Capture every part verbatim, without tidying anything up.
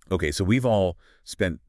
Okay, so we've all spent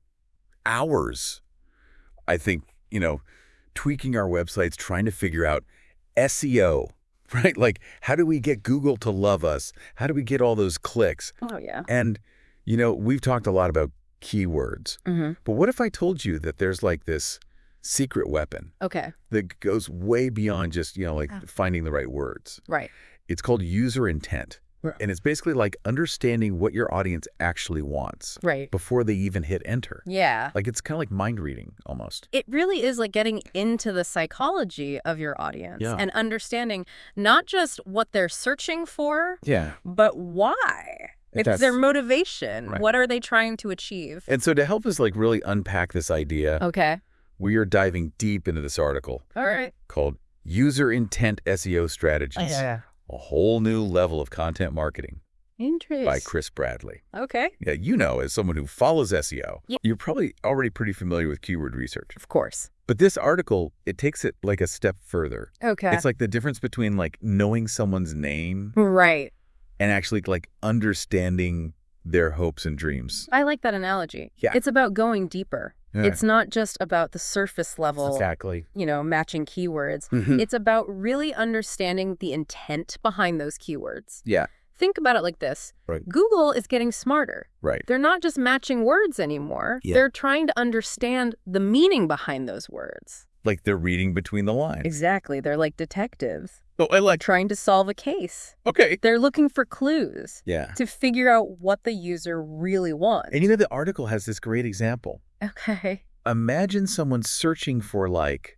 hours, I think, you know, tweaking our websites, trying to figure out S E O, right? Like, how do we get Google to love us? How do we get all those clicks? Oh, yeah. And, you know, we've talked a lot about keywords. Mm-hmm. But what if I told you that there's like this secret weapon Okay. that goes way beyond just, you know, like Oh. finding the right words? Right. It's called user intent. Right. And it's basically like understanding what your audience actually wants Right. before they even hit enter. Yeah. Like it's kind of like mind reading almost. It really is like getting into the psychology of your audience Yeah. and understanding not just what they're searching for, Yeah. but why. It's That's- their motivation. Right. What are they trying to achieve? And so to help us like really unpack this idea, Okay. we are diving deep into this article All right. called User Intent S E O Strategies, yeah. a whole new level of content marketing Interesting. by Chris Bradley. Okay. Yeah, you know, as someone who follows S E O, Yeah. you're probably already pretty familiar with keyword research. Of course. But this article, it takes it like a step further. Okay. It's like the difference between like knowing someone's name Right. and actually like understanding their hopes and dreams. I like that analogy. Yeah. It's about going deeper. Yeah. It's not just about the surface level, Exactly. you know, matching keywords. Mhm. It's about really understanding the intent behind those keywords. Yeah, Think about it like this. Right. Google is getting smarter. right. They're not just matching words anymore. Yeah. They're trying to understand the meaning behind those words. Like they're reading between the lines. Exactly. They're like detectives Oh, I like. trying to solve a case. Okay. They're looking for clues Yeah. to figure out what the user really wants. And you know, the article has this great example. Okay. Imagine someone searching for like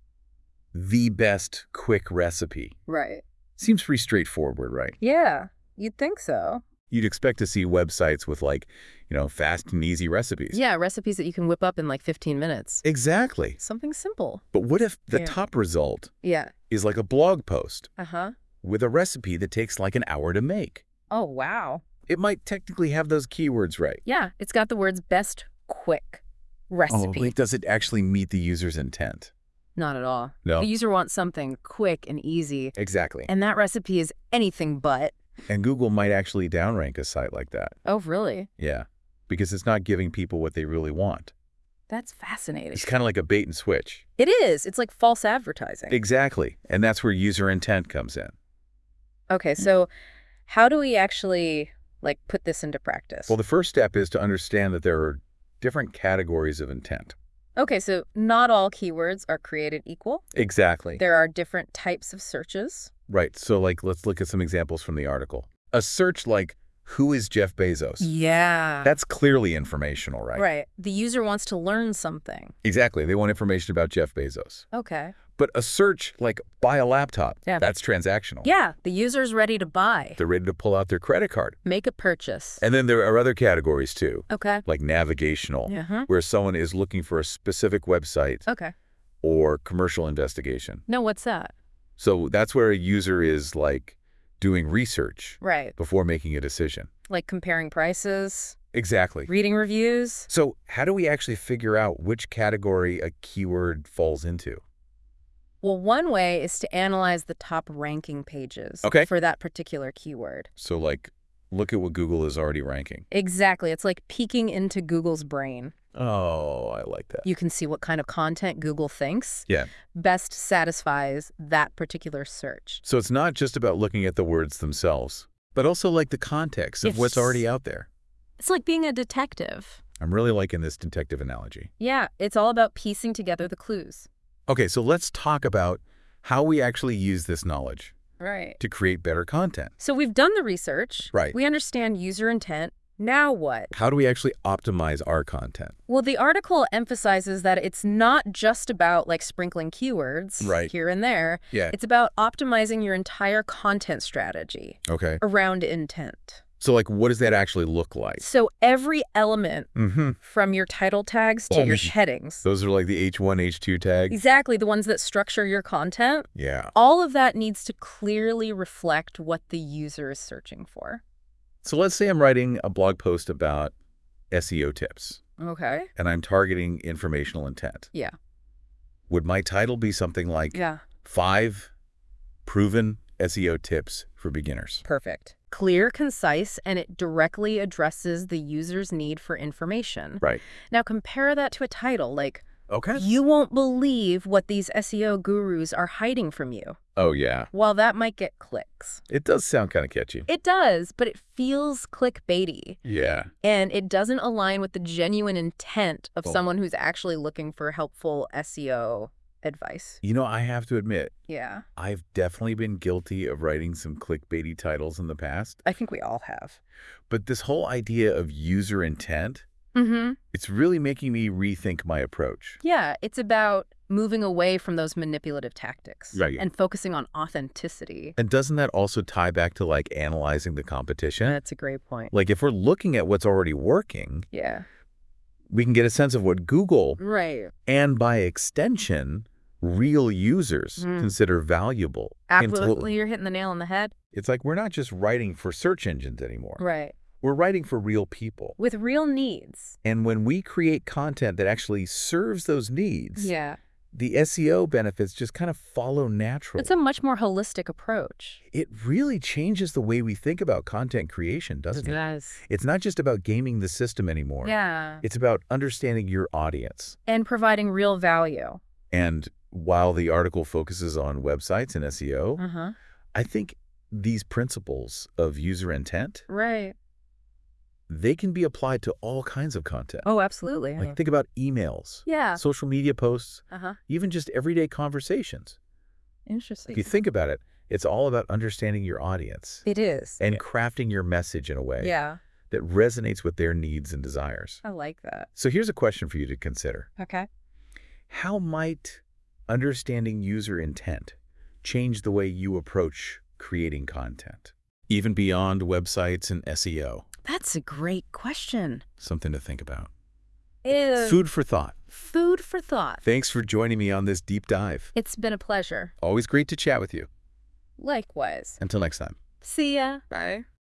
the best quick recipe. Right. Seems pretty straightforward, right? Yeah, you'd think so. You'd expect to see websites with like, you know, fast and easy recipes. Yeah, recipes that you can whip up in like fifteen minutes. Exactly. Something simple. But what if the Yeah. top result Yeah. is like a blog post Uh-huh. with a recipe that takes like an hour to make? Oh, wow. It might technically have those keywords right. Yeah, it's got the words best quick recipe. Oh, wait, does it actually meet the user's intent? Not at all. No. The user wants something quick and easy, Exactly. and that recipe is anything but. And Google might actually downrank a site like that. Oh, really? Yeah. Because it's not giving people what they really want. That's fascinating. It's kind of like a bait and switch. It is. It's like false advertising. Exactly. And that's where user intent comes in. Okay, so how do we actually, like, put this into practice? Well, the first step is to understand that there are different categories of intent. Okay, so not all keywords are created equal. Exactly. There are different types of searches. Right. So, like, let's look at some examples from the article. A search like, who is Jeff Bezos? Yeah. That's clearly informational, right? Right. The user wants to learn something. Exactly. They want information about Jeff Bezos. Okay. But a search like, buy a laptop, Yeah. that's transactional. Yeah, the user's ready to buy. They're ready to pull out their credit card. Make a purchase. And then there are other categories, too, Okay. like navigational, Uh-huh. where someone is looking for a specific website Okay. or commercial investigation. No, what's that? So that's where a user is, like, doing research Right. before making a decision. Like comparing prices, Exactly. reading reviews. So how do we actually figure out which category a keyword falls into? Well, one way is to analyze the top ranking pages Okay. for that particular keyword. So, like, look at what Google is already ranking. Exactly. It's like peeking into Google's brain. Oh, I like that. You can see what kind of content Google thinks Yeah. best satisfies that particular search. So it's not just about looking at the words themselves, but also, like, the context of what's Yes. already out there. It's like being a detective. I'm really liking this detective analogy. Yeah, it's all about piecing together the clues. Okay, so let's talk about how we actually use this knowledge Right. to create better content. So we've done the research. Right. We understand user intent. Now what? How do we actually optimize our content? Well, the article emphasizes that it's not just about like sprinkling keywords Right. here and there. Yeah. It's about optimizing your entire content strategy Okay. around intent. So, like, what does that actually look like? So every element Mm-hmm. from your title tags to Oh, your man. headings, Those are like the H one, H two tags? exactly the ones that structure your content, Yeah. all of that needs to clearly reflect what the user is searching for. So let's say I'm writing a blog post about S E O tips, Okay. and I'm targeting informational intent. Yeah. Would my title be something like Yeah. five proven S E O tips for beginners. Perfect. Clear, concise, and it directly addresses the user's need for information. Right. Now compare that to a title like, Okay. "You won't believe what these S E O gurus are hiding from you." Oh, yeah. While that might get clicks. It does sound kind of catchy. It does, but it feels clickbaity. Yeah. And it doesn't align with the genuine intent of Oh. someone who's actually looking for helpful S E O advice. You know, I have to admit, Yeah. I've definitely been guilty of writing some clickbaity titles in the past. I think we all have. But this whole idea of user intent, Mm-hmm. it's really making me rethink my approach. Yeah, it's about moving away from those manipulative tactics Right. and focusing on authenticity. And doesn't that also tie back to like analyzing the competition? That's a great point. Like if we're looking at what's already working, Yeah. we can get a sense of what Google Right. and by extension, real users Mm. consider valuable. in total. Absolutely, you're hitting the nail on the head. It's like we're not just writing for search engines anymore. Right. We're writing for real people. With real needs. And when we create content that actually serves those needs, Yeah. the S E O benefits just kind of follow naturally. It's a much more holistic approach. It really changes the way we think about content creation, doesn't it? does. It's not just about gaming the system anymore. Yeah. It's about understanding your audience. And providing real value. And while the article focuses on websites and S E O, Uh-huh. I think these principles of user intent, Right. they can be applied to all kinds of content. Oh, absolutely. Like think about emails, Yeah. social media posts, Uh-huh. even just everyday conversations. Interesting. If you think about it, it's all about understanding your audience It is. and crafting your message in a way Yeah. that resonates with their needs and desires. I like that. So here's a question for you to consider. Okay. How might understanding user intent change the way you approach creating content, even beyond websites and S E O? That's a great question. Something to think about. Ew. Food for thought. Food for thought. Thanks for joining me on this deep dive. It's been a pleasure. Always great to chat with you. Likewise. Until next time. See ya. Bye.